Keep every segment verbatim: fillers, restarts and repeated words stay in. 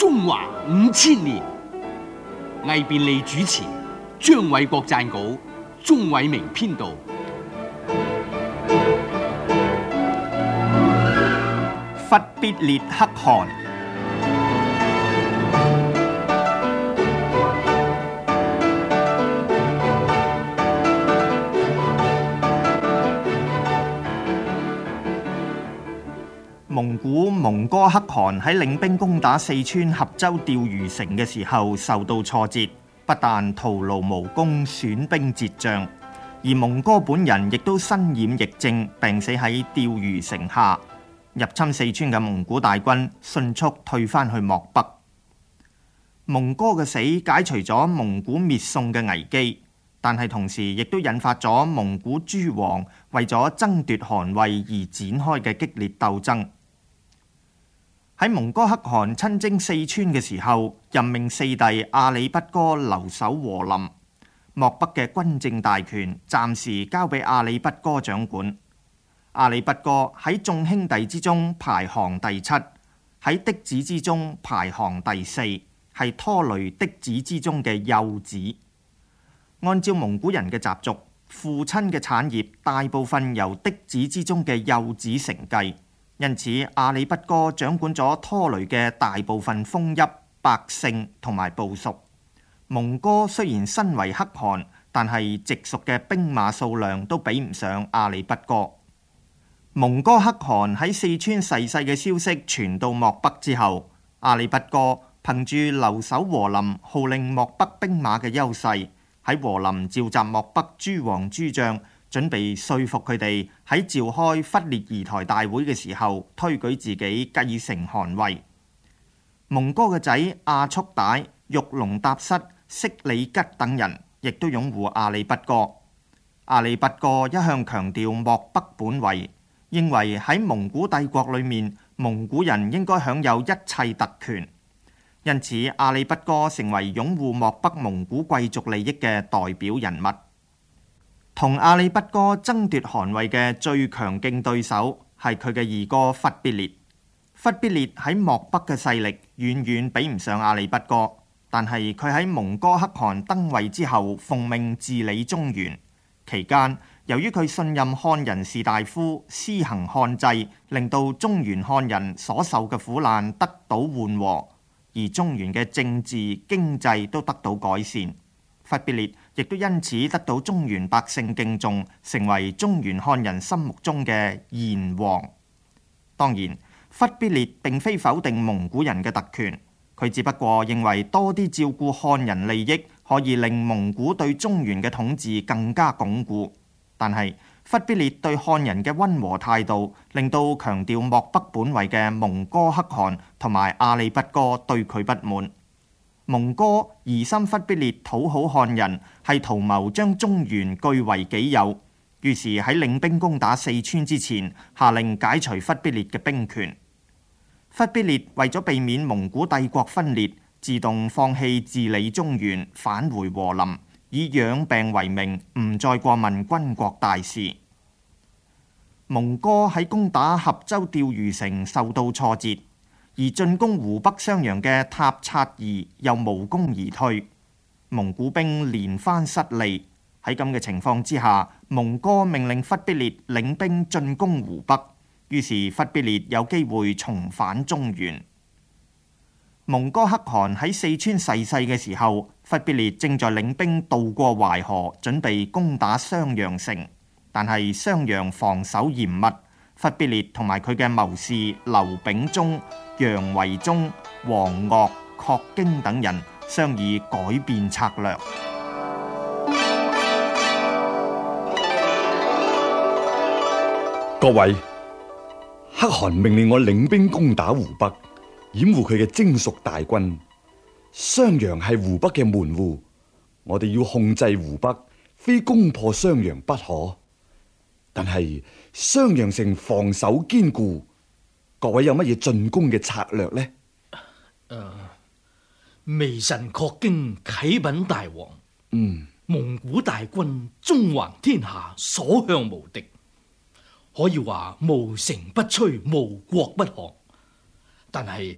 中華五千年，魏便利主持，張偉國撰稿，鍾偉明編導。 忽必烈可汗。蒙古蒙哥可汗喺領兵攻打四川合州釣魚城嘅時候受到挫折，不但徒勞無功、損兵折將，而蒙哥本人亦都身染疫症，病死喺釣魚城下。入侵四川嘅蒙古大軍迅速退返去漠北。蒙哥嘅死解除咗蒙古滅宋嘅危機，但係同時亦都引發咗蒙古諸王為咗爭奪汗位而展開嘅激烈鬥爭。喺蒙哥可汗親征四川嘅時候，任命四弟阿里不哥留守和林，漠北嘅軍政大權暫時交俾阿里不哥掌管。阿里不哥喺眾兄弟之中排行第七，喺嫡子之中排行第四，係拖累嫡子之中嘅幼子。按照蒙古人嘅習俗，父親嘅產業大部分由嫡子之中嘅幼子承繼。因此，阿里不哥掌管咗拖雷嘅大部分封邑、百姓同埋部屬。蒙哥雖然身為可汗，但係直屬嘅兵馬數量都比唔上阿里不哥。蒙哥可汗喺四川逝世嘅消息傳到漠北之後，阿里不哥憑住留守和林、號令漠北兵馬嘅優勢，喺和林召集漠北諸王諸將，準備說服佢哋喺召開忽列儀台大會嘅時候推舉自己繼承汗位。蒙哥嘅仔阿速帶、玉龍達失、色里吉等人亦都擁護阿里不哥。阿里不哥一向強調漠北本位，認為喺蒙古帝國裏面，蒙古人應該享有一切特權。因此，阿里不哥成為擁護漠北蒙古貴族利益嘅代表人物。同阿里不哥爭奪汗位嘅最強勁對手係佢嘅二哥忽必烈。忽必烈喺漠北嘅勢力遠遠比唔上阿里不哥，但係佢喺蒙哥可汗登位之後奉命治理中原期間，由於佢信任漢人士大夫，施行漢制，令到中原漢人所受嘅苦難得到緩和，而中原嘅政治經濟都得到改善。忽必烈亦都因此得到中原百姓敬重，成為中原漢人心目中嘅賢王。當然，忽必烈並非否定蒙古人嘅特權，佢只不過認為多啲照顧漢人利益，可以令蒙古對中原嘅統治更加鞏固。但係忽必烈對漢人嘅溫和態度，令到強調漠北本位嘅蒙哥可汗同埋阿里不哥對佢不滿。蒙哥疑心忽必烈討好漢人，係圖謀將中原據為己有，於是喺領兵攻打四川之前，下令解除忽必烈嘅兵權。忽必烈為咗避免蒙古帝國分裂，自動放棄治理中原，返回和林，以養病為名，唔再過問軍國大事。蒙哥喺攻打合州釣魚城受到挫折，而進攻湖北襄陽嘅塔察兒又無功而退，蒙古兵連番失利。喺咁嘅情況之下，蒙哥命令忽必烈領兵進攻湖北，於是忽必烈有機會重返中原。蒙哥可汗喺四川逝世嘅時候，忽必烈正在領兵渡過淮河，準備攻打襄陽城，但係襄陽防守嚴密。忽必烈同埋佢嘅謀士劉秉忠、楊維忠、王岳、郝經等人商議改變策略。 各位，可汗命令我領兵攻打湖北，掩護佢嘅征蜀大軍。襄陽係湖北嘅門戶，我哋要控制湖北，非攻破襄陽不可。但係襄陽城防守堅固，各位有乜嘢進攻嘅策略呢？ 呃、微臣郝經啟稟大王， 嗯， 蒙古大軍縱橫天下，所向無敵，可以話無城不摧，無國不降。但係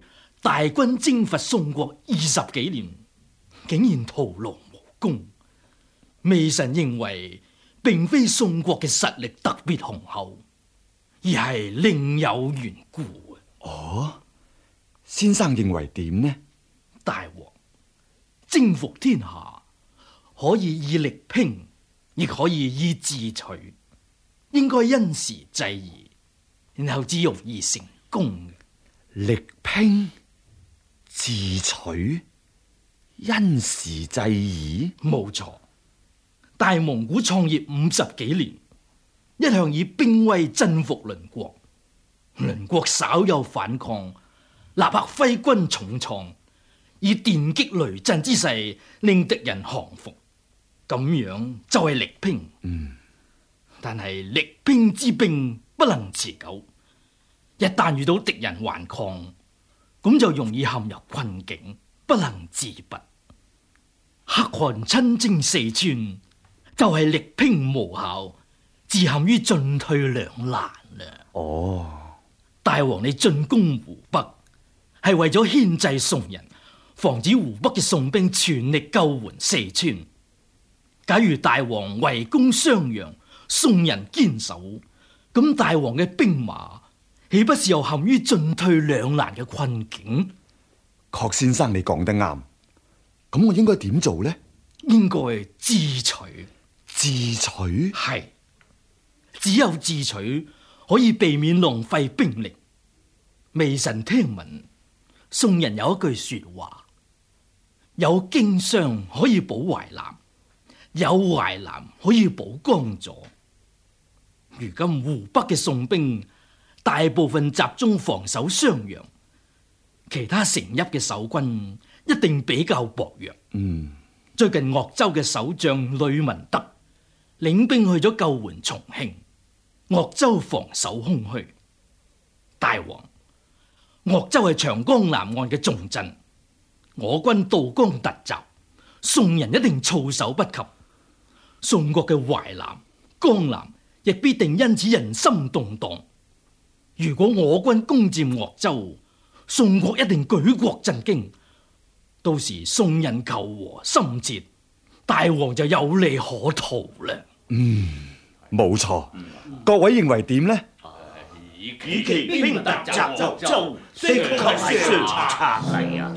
大軍征伐宋國二十幾年，竟然徒勞無功。微臣認為，並非宋國嘅實力特別雄厚，而係另有緣故。 哦，先生認為點呢？ 大王，征服天下可以以力拼，亦可以以智取，應該因時制宜，然後至容易成功。 力拼、智取、因時制宜， 冇錯。大蒙古創業五十幾年，一向以兵威征服鄰國，鄰國稍有反抗，立刻揮軍重創，以電擊雷震之勢令敵人降服，咁樣就係力拼。 嗯， 但係力拼之兵不能持久，一旦遇到敵人頑抗，咁就容易陷入困境，不能自拔。可汗親征四川，就係力拼無效，自陷於進退兩難啦。 哦， 大王你進攻湖北，係為咗牽制宋人，防止湖北嘅宋兵全力救援四川。假如大王圍攻襄陽，宋人堅守，咁大王嘅兵馬豈不是又陷於進退兩難嘅困境？ 郝先生你講得啱，咁我應該點做呢？ 應該智取。 智取？ 係，只有智取可以避免浪費兵力。微臣聽聞宋人有一句說話：有荊襄可以保淮南，有淮南可以保江左。如今湖北嘅宋兵大部分集中防守襄陽，其他城邑嘅守軍一定比較薄弱。 嗯， 最近鄂州嘅守將呂文德領兵去咗救援重慶，鄂州防守空虛。大王，鄂州係長江南岸嘅重鎮，我軍渡江突襲，宋人一定措手不及。宋國嘅淮南、江南亦必定因此人心動蕩。如果我軍攻佔鄂州，宋國一定舉國震驚，到時宋人求和心切，大王就有利可圖啦。 嗯，冇錯。各位認為點呢？ 以其兵突襲鄂州，的確係上策嚟啊！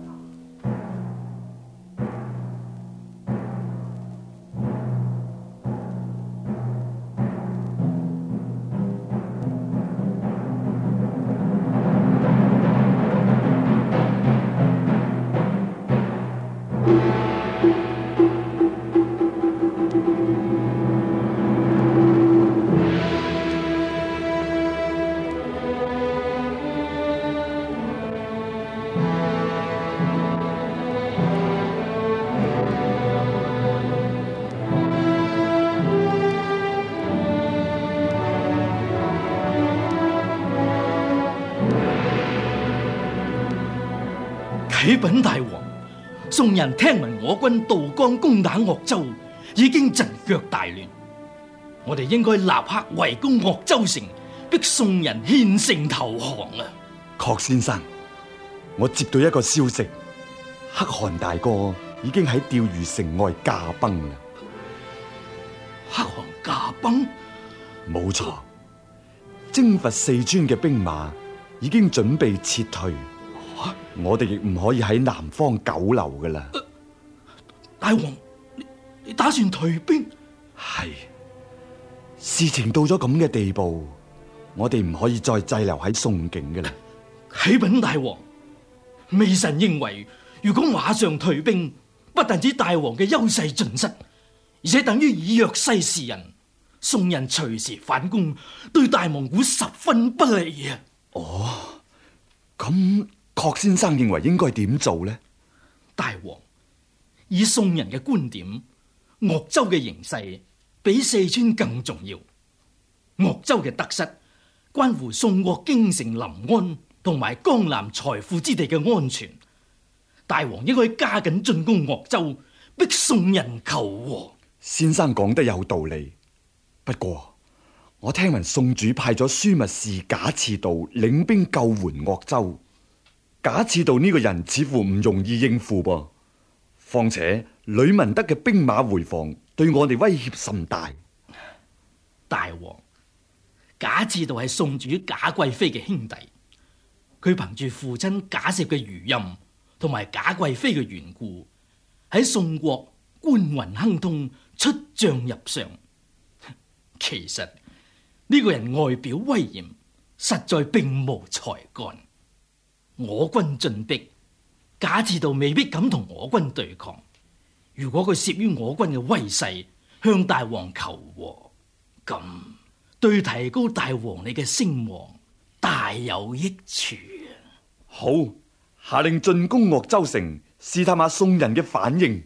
啟稟大王，宋人聽聞我軍渡江攻打鄂州，已經陣腳大亂。我哋應該立刻圍攻鄂州城，逼宋人獻城投降啊！ 郝先生，我接到一個消息，可汗大哥已經喺釣魚城外駕崩啦。 可汗駕崩？ 冇錯，征伐四川嘅兵馬已經準備撤退。我哋亦唔可以喺南方久留噶啦。 大王，你你打算退兵？ 係，事情到咗咁嘅地步，我哋唔可以再滯留喺宋境噶啦。 啟稟大王，微臣認為，如果馬上退兵，不但止大王嘅優勢盡失，而且等於以弱勢示人，宋人隨時反攻，對大蒙古十分不利啊！ 哦，咁。郝先生認為應該點做呢？ 大王，以宋人嘅觀點，鄂州嘅形勢比四川更重要。鄂州嘅得失關乎宋國京城臨安同埋江南財富之地嘅安全。大王應該加緊進攻鄂州，逼宋人求和。 先生講得有道理，不過我聽聞宋主派咗樞密使賈似道領兵救援鄂州。 賈似道呢個人似乎唔容易應付噃，況且呂文德嘅兵馬回防對我哋威脅甚大。 大王，賈似道係宋主賈貴妃嘅兄弟，佢憑住父親賈赦嘅餘蔭同埋賈貴妃嘅緣故，喺宋國官運亨通，出將入相。其實呢個人外表威嚴，實在並無才幹。我軍進逼，賈似道未必敢同我軍對抗。如果佢懾於我軍嘅威勢，向大王求和，咁對提高大王你嘅聲望大有益處啊！ 好，下令進攻鄂州城，試探下宋人嘅反應。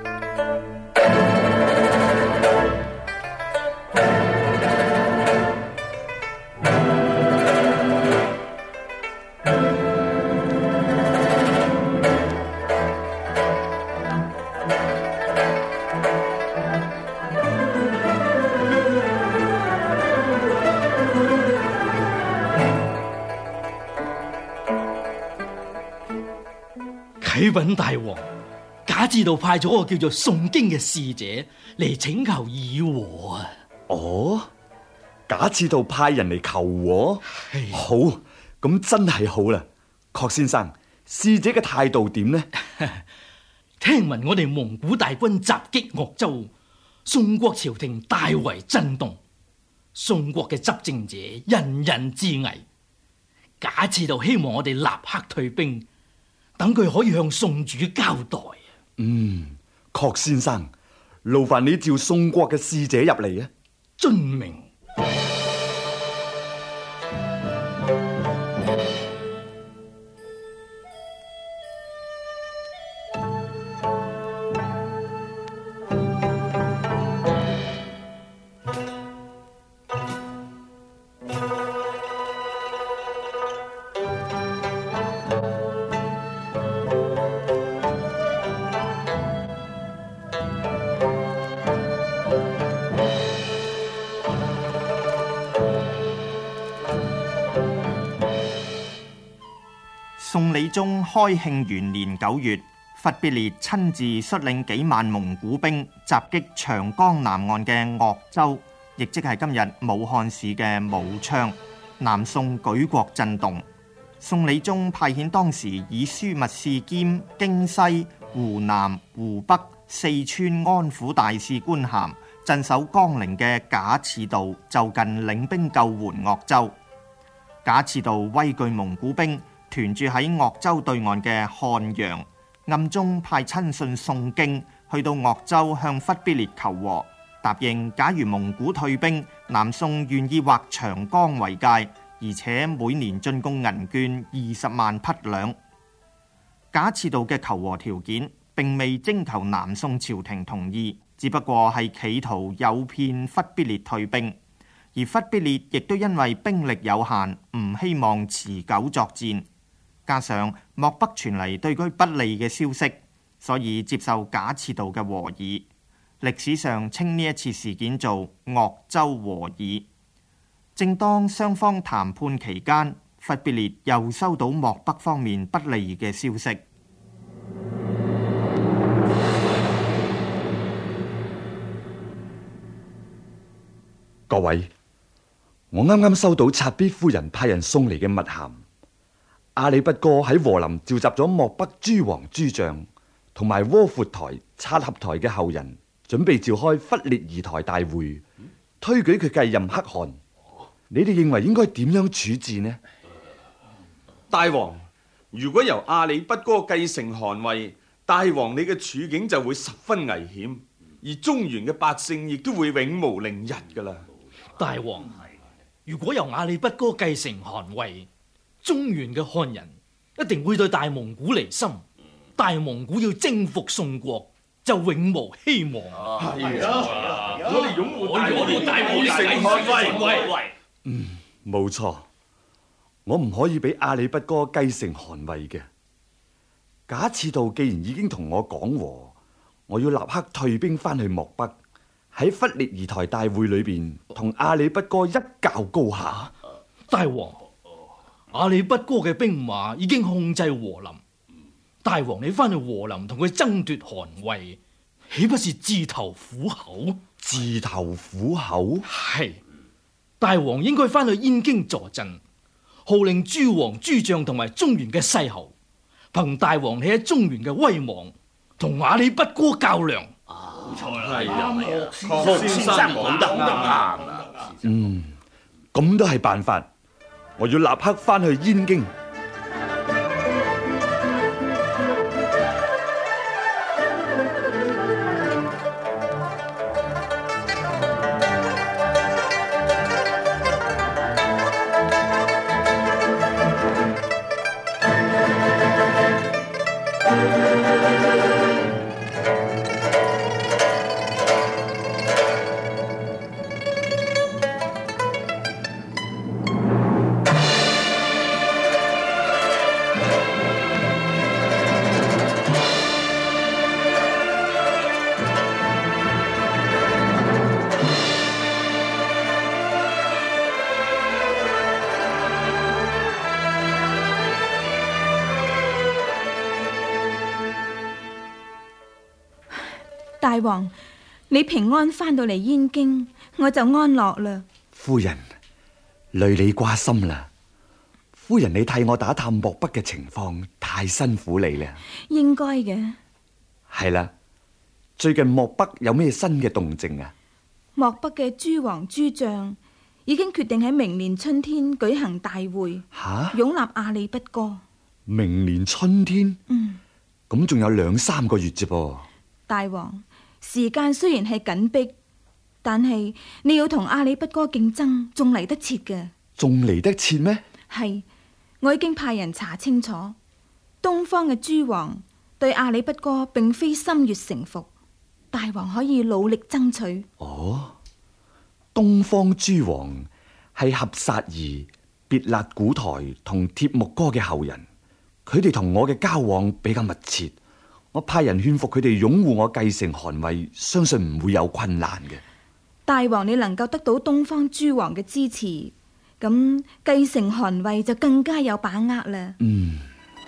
啟稟大王，賈似道派咗個叫做宋京嘅使者嚟請求議和啊！ 哦，賈似道派人嚟求和，好，咁真係好啦。郝先生，使者嘅態度點呢？ 聽聞我哋蒙古大軍襲擊鄂州，宋國朝廷大為震動，宋國嘅執政者人人自危。賈似道希望我哋立刻退兵，等佢可以向宋主交代。 嗯，郝先生，勞煩你召宋國嘅使者入嚟啊！ 遵命。 宋理宗開慶元年九月，忽必烈親自率領幾萬蒙古兵襲擊長江南岸嘅鄂州，亦即係今日武漢市嘅武昌。南宋舉國震動。宋理宗派遣當時以樞密使兼京西、湖南、湖北、四川安撫大使官銜鎮守江陵嘅賈似道就近領兵救援鄂州。賈似道畏懼蒙古兵，屯駐喺鄂州對岸嘅漢陽，暗中派親信宋京去到鄂州向忽必烈求和，答應假如蒙古退兵，南宋願意劃長江為界，而且每年進貢銀券二十萬匹兩。賈似道嘅求和條件並未徵求南宋朝廷同意，只不過係企圖誘騙忽必烈退兵，而忽必烈亦都因為兵力有限，唔希望持久作戰。加上漠北傳嚟對佢不利嘅消息，所以接受賈似道嘅和議。歷史上稱呢一次事件做鄂州和議。正當雙方談判期間，忽必烈又收到漠北方面不利嘅消息。 各位，我啱啱收到察必夫人派人送嚟嘅密函。阿里不哥喺和林召集咗漠北諸王諸將同埋窩闊台、察合台嘅後人，準備召開忽烈儀台大會，推舉佢繼任可汗。你哋認為應該點樣處置呢？ 大王，如果由阿里不哥繼承汗位，大王你嘅處境就會十分危險，而中原嘅百姓亦都會永無寧日噶啦。 大王，如果由阿里不哥繼承汗位，中原嘅漢人一定會對大蒙古離心，大蒙古要征服宋國就永無希望。 係啊，我哋擁護大王繼承汗位。 嗯，冇錯，我唔可以俾阿里不哥繼承汗位嘅。賈似道既然已經同我講和，我要立刻退兵翻去漠北，喺忽烈儀台大會裏邊同阿里不哥一較高下。 大王， 阿里不哥嘅兵馬已經控制和林，大王你翻去和林同佢爭奪汗位，豈不是自投虎口？ 自投虎口？ 係，大王應該翻去燕京坐鎮，號令諸王諸將同埋中原嘅勢侯，憑大王你喺中原嘅威望，同阿里不哥較量。 冇錯啦，係啊，郝先生講得啱啊。 嗯，咁都係辦法。我要立刻翻去燕京。 大王，你平安翻到嚟燕京，我就安樂啦。 夫人，累你掛心啦。夫人，你替我打探漠北嘅情況，太辛苦你啦。 應該嘅。 係啦，最近漠北有咩新嘅動靜啊？ 漠北嘅諸王諸將已經決定喺明年春天舉行大會， 吓， 擁立阿里不哥。 明年春天？ 嗯， 咁仲有兩三個月啫噃。 大王，時間雖然係緊迫，但係你要同阿里不哥競爭，仲嚟得切嘅。 仲嚟得切咩？ 係，我已經派人查清楚，東方嘅諸王對阿里不哥並非心悅誠服，大王可以努力爭取。 哦，東方諸王係合薩兒、別勒古台同帖木哥嘅後人，佢哋同我嘅交往比較密切。我派人勸服佢哋擁護我繼承汗位，相信唔會有困難嘅。 大王你能夠得到東方諸王嘅支持，咁繼承汗位就更加有把握啦。 嗯。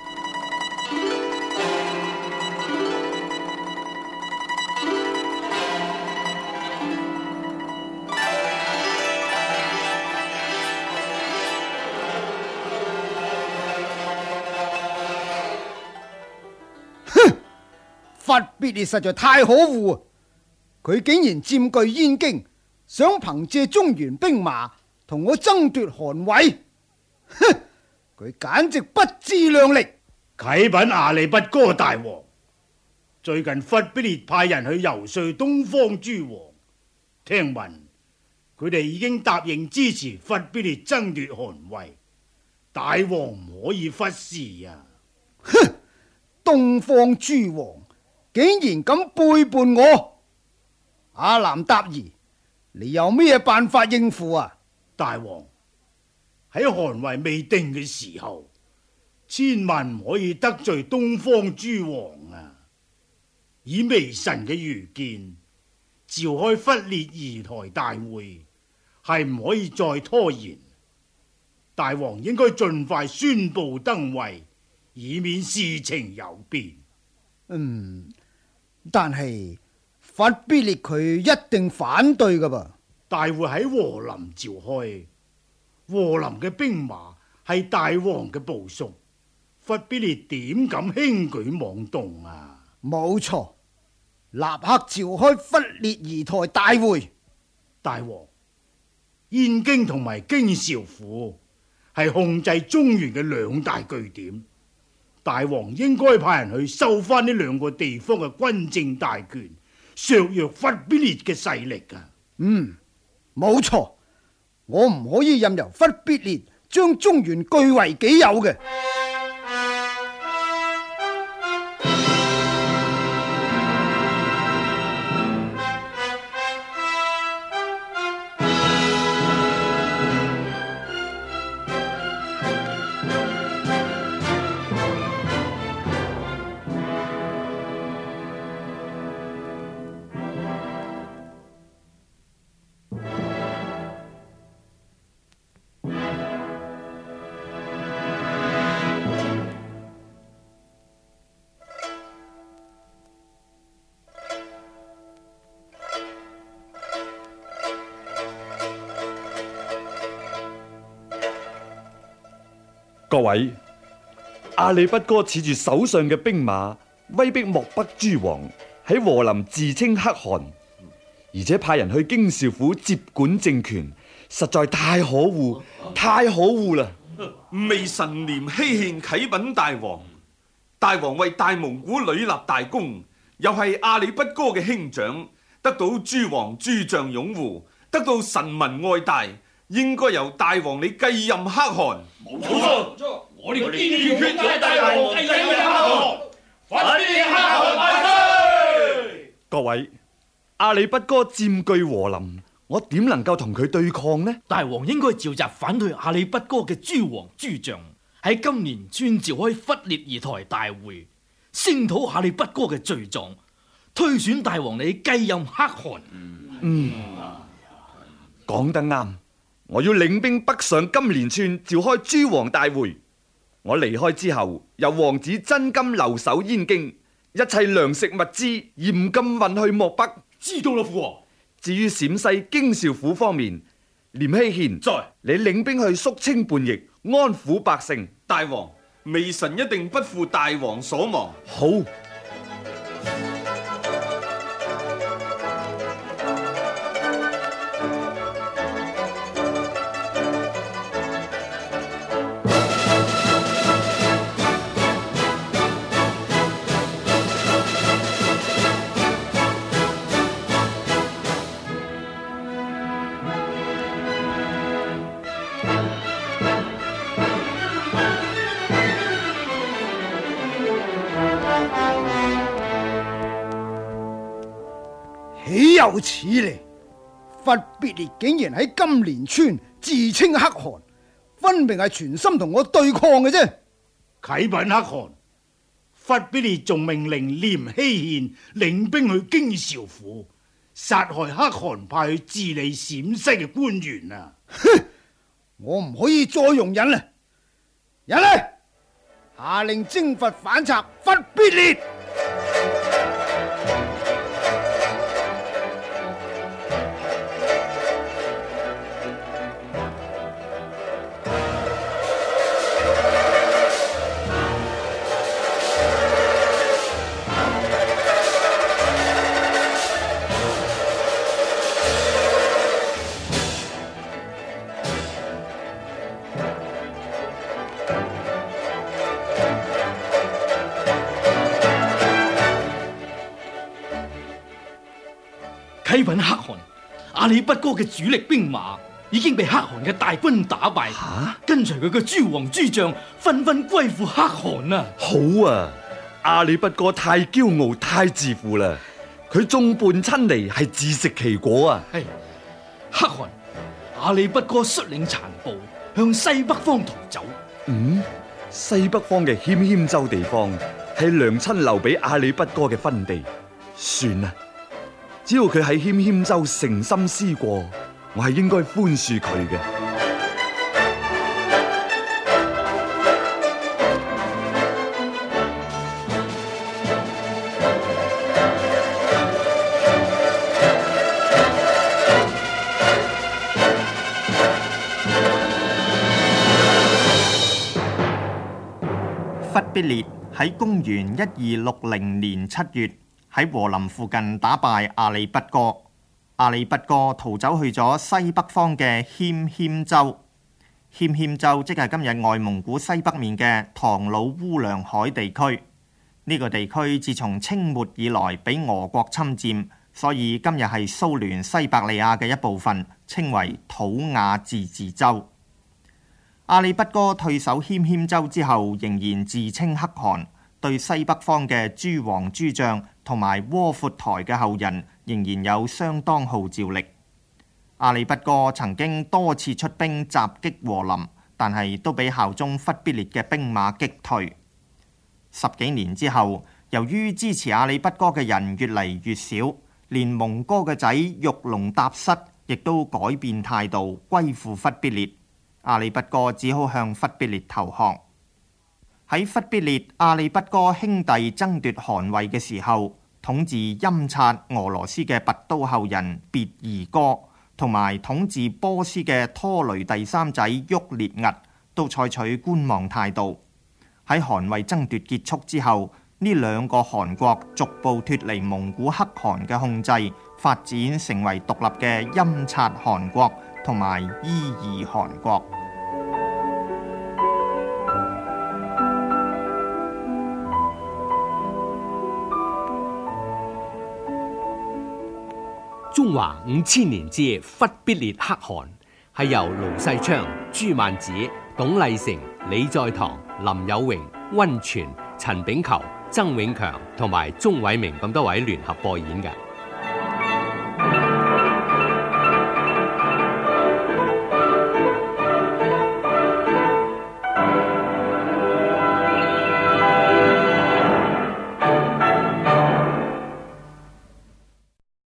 忽必烈實在太可惡，佢竟然佔據燕京，想憑借中原兵馬同我爭奪汗位。哼，佢簡直不自量力。 啟稟阿里不哥大王，最近忽必烈派人去游說東方諸王，聽聞佢哋已經答應支持忽必烈爭奪汗位，大王唔可以忽視啊！ 哼，東方諸王竟然敢背叛我！阿南達兒，你有咩辦法應付啊？ 大王，喺汗位未定嘅時候，千萬唔可以得罪東方諸王啊！以微臣嘅愚見，召開忽烈儀台大會係唔可以再拖延。大王應該盡快宣布登位，以免事情有變。 嗯。但係忽必烈佢一定反對噶噃。 大會喺和林召開，和林嘅兵馬係大王嘅部屬，忽必烈點敢輕舉妄動啊？ 冇錯，立刻召開忽烈儀台大會。 大王，燕京同埋京兆府係控制中原嘅兩大據點。大王應該派人去收翻呢兩個地方嘅軍政大權，削弱忽必烈嘅勢力啊！ 嗯，冇錯，我唔可以任由忽必烈將中原據為己有嘅。 各位，阿里不哥恃住手上嘅兵馬，威逼漠北諸王喺和林自稱可汗，而且派人去京兆府接管政權，實在太可惡，太可惡啦！ 微臣廉希憲啟稟大王，大王為大蒙古屢立大功，又係阿里不哥嘅兄長，得到諸王諸將擁護，得到臣民愛戴，應該由大王你繼任可汗。 冇錯，我哋堅決要大王繼任可汗，反必可汗萬歲！ 各位，阿里不哥佔據和林，我點能夠同佢對抗呢？ 大王應該召集反對阿里不哥嘅諸王諸將，喺今年村召開忽列兒台大會，聲討阿里不哥嘅罪狀，推選大王你繼任可汗。 嗯，講得啱。我要領兵北上金蓮村召開諸王大會。我離開之後，由王子真金留守燕京，一切糧食物資嚴禁運去漠北。 知道啦，父王。 至於陝西京兆府方面，廉希憲在， 你領兵去肅清叛逆，安撫百姓。 大王，微臣一定不負大王所望。 好。 豈有此理！忽必烈竟然喺金蓮村自稱可汗，分明係全心同我對抗嘅啫。 啟稟可汗，忽必烈仲命令廉希憲領兵去京兆府，殺害可汗派去治理陝西嘅官員啊！ 哼，我唔可以再容忍啦！人嚟，下令征伐反賊忽必烈。 啟稟可汗，阿里不哥嘅主力兵馬已經被可汗嘅大軍打敗， 吓， 跟隨佢嘅諸王諸將紛紛歸附可汗啊！ 好啊，阿里不哥太驕傲太自負啦，佢眾叛親離係自食其果啊！ 係可汗，阿里不哥率領殘部向西北方逃走。 嗯，西北方嘅謙謙州地方係娘親留俾阿里不哥嘅分地，算啦。只要佢喺謙謙州誠心思過，我係應該寬恕佢嘅。 忽必烈喺公元一二六零年七月喺和林附近打敗阿里不哥，阿里不哥逃走去咗西北方嘅謙謙州。謙謙州即係今日外蒙古西北面嘅唐努烏梁海地區。呢、這個地區自從清末以來俾俄國侵佔，所以今日係蘇聯西伯利亞嘅一部分，稱為土瓦自治州。阿里不哥退守謙謙州之後，仍然自稱可汗，對西北方嘅諸王諸將同埋窩闊台嘅後人仍然有相當號召力。阿里不哥曾經多次出兵襲擊和林，但係都俾效忠忽必烈嘅兵馬擊退。十幾年之後，由於支持阿里不哥嘅人越嚟越少，連蒙哥嘅仔玉龍達失亦都改變態度，歸附忽必烈。阿里不哥只好向忽必烈投降。喺忽必烈、阿里不哥兄弟爭奪汗位嘅時候，統治欽察俄羅斯嘅拔都後人別兒哥，同埋統治波斯嘅拖雷第三仔沃列兀， 都採取觀望態度。喺韓魏爭奪結束之後，呢兩個韓國逐步脫離蒙古可汗嘅控制，發展成為獨立嘅欽察汗國同埋伊爾汗國。 中華五千年之忽必烈可汗係由盧世昌、朱萬子、董禮成、李在堂、林有榮、溫泉、陳炳求、曾永強同埋鐘偉明咁多位聯合播演嘅。